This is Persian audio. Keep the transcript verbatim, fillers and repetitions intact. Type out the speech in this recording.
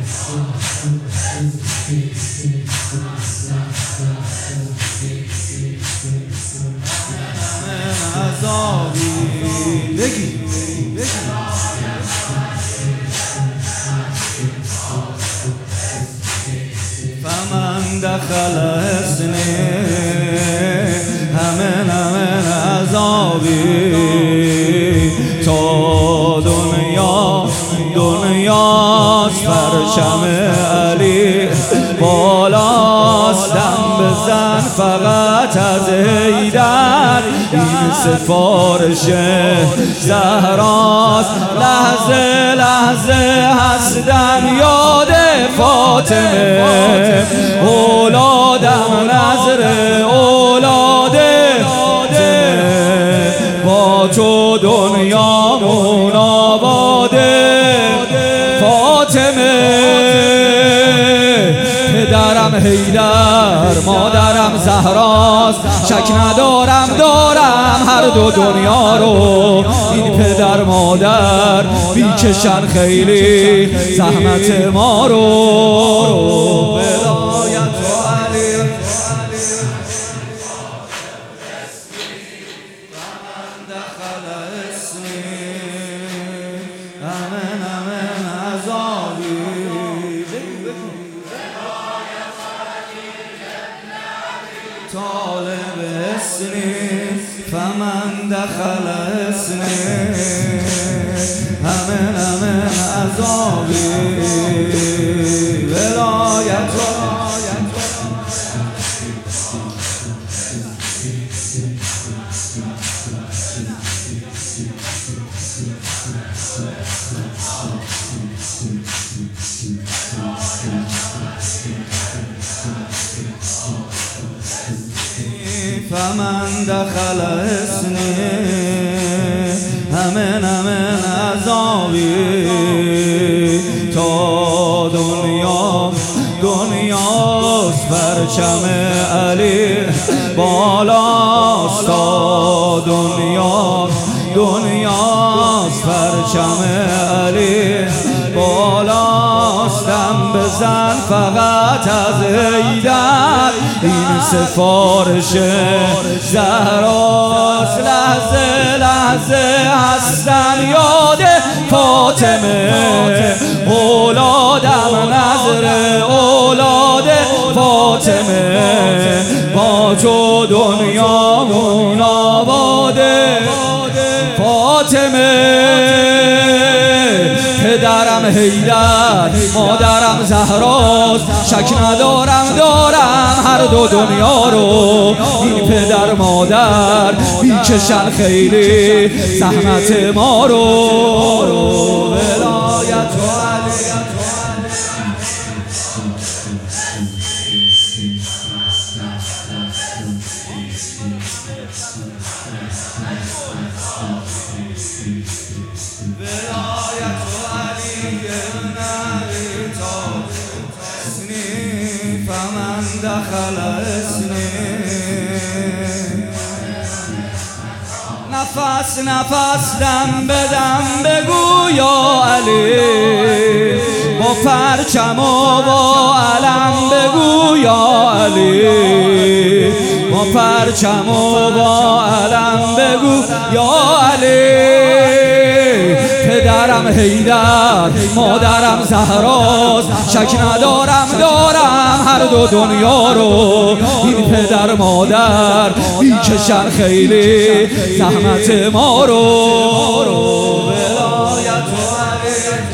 فمن دخل حصنی همه همه عذابی تا دنیا دنیاست پرچم علی بالاست دم بزن فقط از حیدر این سفارش زهراست لحظه لحظه هستم یاد فاطمه اولادم نظر اولاده با تو دنیامون آباده فاطمه پدرم حیدر مادرم زهراست شک ندارم دارم هر دو دنیا رو این پدر مادر بیکشن خیلی زحمت ما رو ولایت و علی من دخل اسمی امن امن عذابی طالب اسنی فمن دخل اسنی همه همه عذابی ولایت فمن دخل حصنی همه همه عذابی تا دنیا دنیاست پرچم علی بالاست تا دنیا دنیاست پرچم علی بالاست دم بزن فقط از حیدر این سفارش زهراست لحظه لحظه هستم یاد فاطمه اولادم نظر اولاد فاطمه با تو دنیامون آباده فاطمه پدرم حیدر مادرم زهراست شک ندارم دارم هر دو دنیا رو این پدر مادر بیکشن خیلی زحمت ما رو ولایت و علی فمن دخل اسنی نفس نفس دم بدم بگو یا علی با پرچم و با علم بگو یا علی با پرچم و با علم بگو یا علی پدرم حیدر مادرم زهراست شک ندارم دارم هر دو دنیا رو این پدر مادر بیکشن خیلی زحمت ما رو ولایت و علی